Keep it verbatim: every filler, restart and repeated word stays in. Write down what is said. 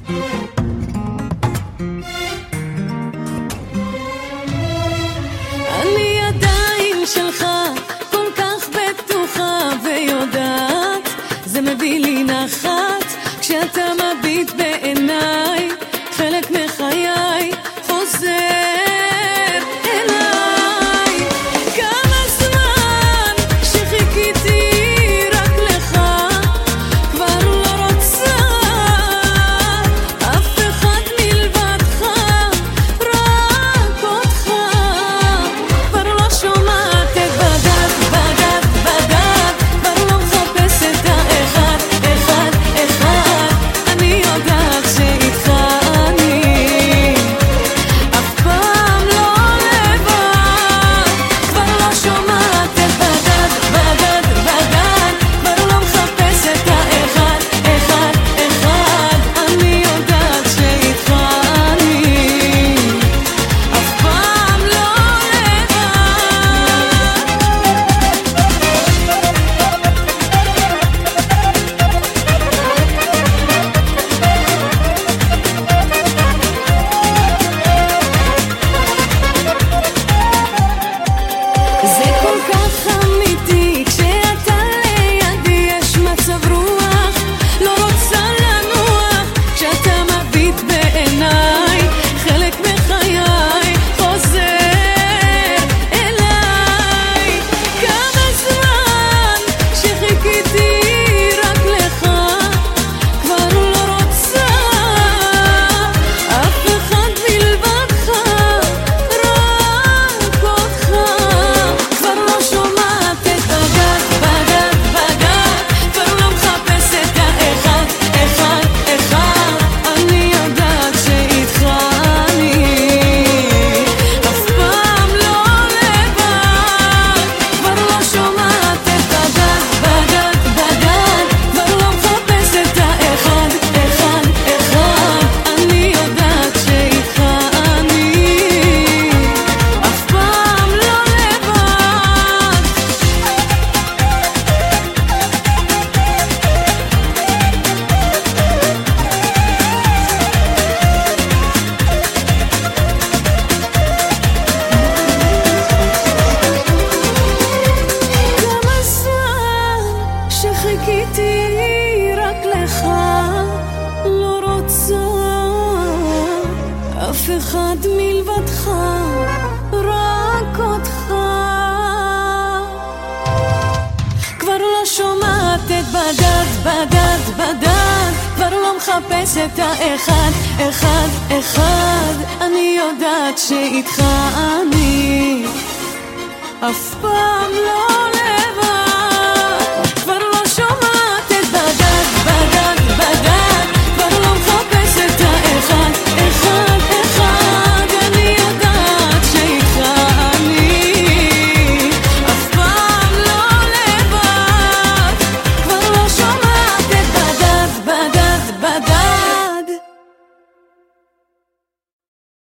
אני עדיין שלך, כל כך בטוחה ויודעת, זה מביא לי נחת כשאתה מביט בעיניי, חלק מחיי חוזר אליי. כמה זמן שחיכיתי רק לך, כבר לא רוצה אף אחד מלבדך, רק אותך. כבר לא שומעת את בגד, בגד, בגד, כבר לא מחפשת האחד, אחד, אחד. אני יודעת שאיתך אני אף פעם לא לבד. כבר לא שומעת את בגד, בגד, בגד, כבר לא מחפשת האחד, אחד, אחד. אני יודעת שאיתך אני אף פעם לא לבד. זה כל כך אמיתי, כשאתה לידי יש מצב רוח, לא רוצה לנוח, כשאתה מביט בעיניי, חלק מחיי חוזר אליי. כמה זמן שחיכיתי רק לך, כבר לא רוצה אף אחד מלבדך, רק אותך. כבר לא שומעת את בגד, בגד, בגד, כבר לא מחפשת האחד, אחד, אחד. אני יודעת שאיתך אני אף פעם לא לבד. כבר לא שומעת את בגד, בגד, בגד, כבר לא מחפשת האחד, אחד, אחד. אני יודעת שאיתך אני אף פעם לא לבד. כמה זמן שחיכיתי רק לך, לא רוצה אף אחד מלבדך, רק אותך. כבר לא שומעת את בגד, בגד, בגד, כבר לא מחפשת האחד, אחד, אחד. אני יודעת שאיתך אני אף פעם לא